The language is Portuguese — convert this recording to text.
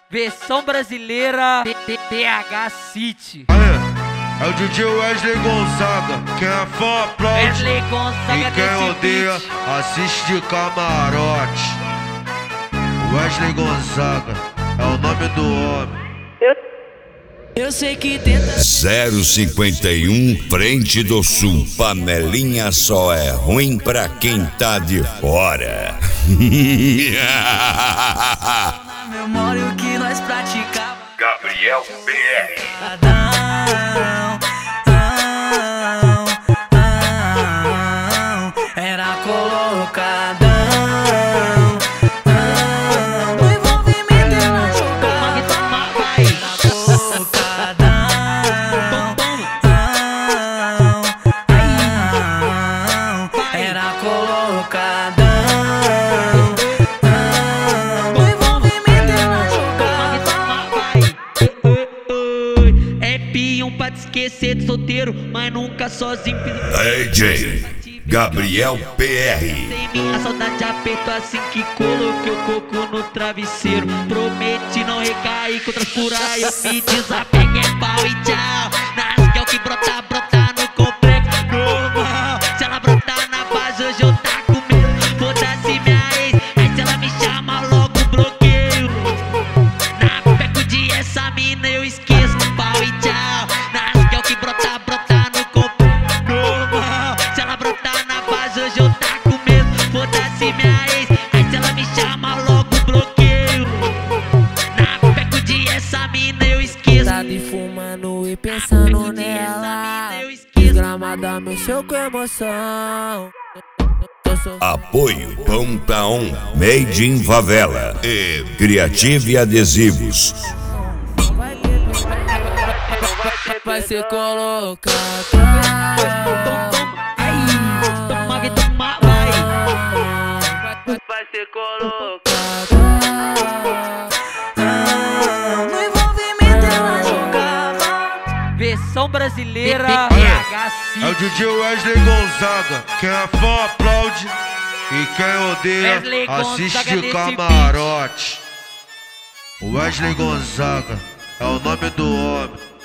Versão brasileira PH City. É o DJ Wesley Gonzaga. Quem é fã aplaude Wesley Gonzaga e quem desse odeia beat. assiste de camarote. Wesley Gonzaga é o nome do homem. Eu sei que tenta 051 Frente do Sul. Panelinha só é ruim pra quem tá de fora. na memória o que nós praticava. Gabriel BR. Era colocadão. No envolvimento ela jogava. Era colocadão. Era colocadão. No envolvimento ela jogava. É pião pra te esquecer de solteiro, mas nunca sozinho. DJ Gabriel PR. Sem mim a saudade apertou assim que coloquei o coco no travesseiro. Prometi não recair contra as por aí. Eu me desapeguei, pau e tchau. Nas que é o que brota, brota no complexo normal. Se ela brotar na base hoje eu tá com medo. Foda-se minha ex, aí se ela me chama logo bloqueio. Na peco de essa mina eu esqueço, pau e tchau. Nas que é o que brota, brota no complexo normal. Se ela brotar na base hoje eu tá com medo. Foda-se minha ex, aí se ela me chama logo bloqueio. Na peco de essa mina eu esqueço. Tá de fumando e pensando nela. Desgramada mexeu com emoção. Apoio Pão pra On, Made in Favela e Criative Adesivos. Vai ser colocado. Vai ser colocado. No envolvimento ela jogava. Versão brasileira PH É o City. DJ Wesley Gonzaga. Quem é fã aplaude e quem odeia Wesley assiste Gonzaga de desse camarote. Wesley Gonzaga é o nome do homem.